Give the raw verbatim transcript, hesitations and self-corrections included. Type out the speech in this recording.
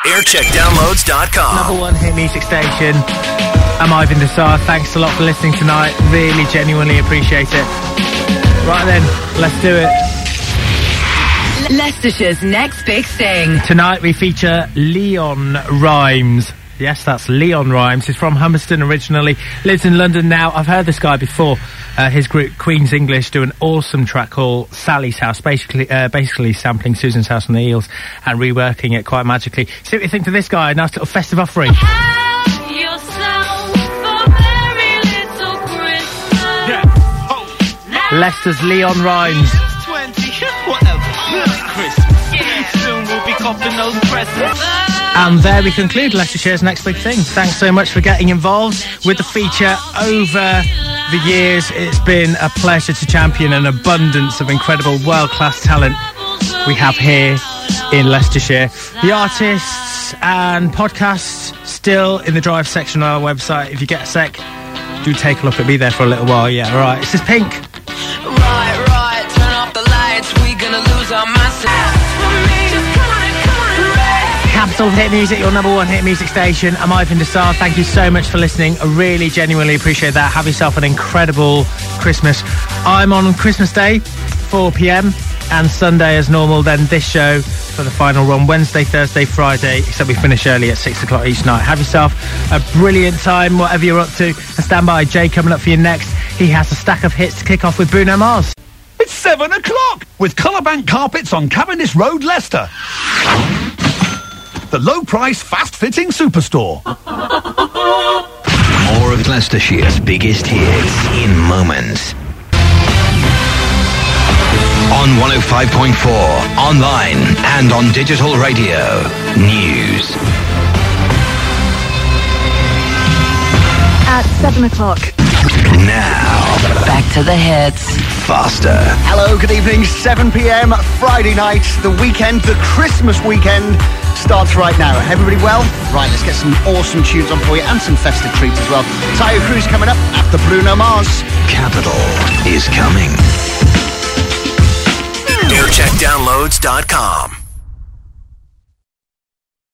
aircheck downloads dot com. Number one hit music station. I'm Ivan Desar. Thanks a lot for listening tonight. Really, genuinely appreciate it. Right then, let's do it. Leicestershire's next big thing. Tonight we feature Leon Rimes. Yes, that's Leon Rimes. He's from Humberston originally, lives in London now. I've heard this guy before. Uh, his group Queen's English do an awesome track called Sally's House, basically uh, basically sampling Susan's House on the Eels and reworking it quite magically. See what you think to this guy. Nice little festive offering. Yeah. Oh. Leicester's Leon Rimes. And there we conclude Leicestershire's next big thing. Thanks so much for getting involved with the feature over the years. It's been a pleasure to champion an abundance of incredible world-class talent we have here in Leicestershire. The artists and podcasts still in the drive section on our website. If you get a sec, do take a look at me there for a little while. Yeah, all right. This is Pink. Right, right, turn off the lights, we gonna lose our minds. Capital Hit Music, your number one hit music station. I'm Ivan Desar. Thank you so much for listening. I really, genuinely appreciate that. Have yourself an incredible Christmas. I'm on Christmas Day, four p.m, and Sunday as normal. Then this show for the final run, Wednesday, Thursday, Friday, except we finish early at six o'clock each night. Have yourself a brilliant time, whatever you're up to. And stand by, Jay coming up for you next. He has a stack of hits to kick off with Bruno Mars. It's seven o'clock with Colourbank Carpets on Cavendish Road, Leicester. The low-price, fast-fitting superstore. More of Leicestershire's biggest hits in moments. On one oh five point four, online and on digital radio. News. At seven o'clock. Now, Back to the hits. faster. Hello, good evening, seven p.m, Friday night, the weekend, the Christmas weekend starts right now. Everybody well? Right, let's get some awesome tunes on for you and some festive treats as well. Tayo Cruz coming up after Bruno Mars. Capital is coming. aircheck downloads dot com.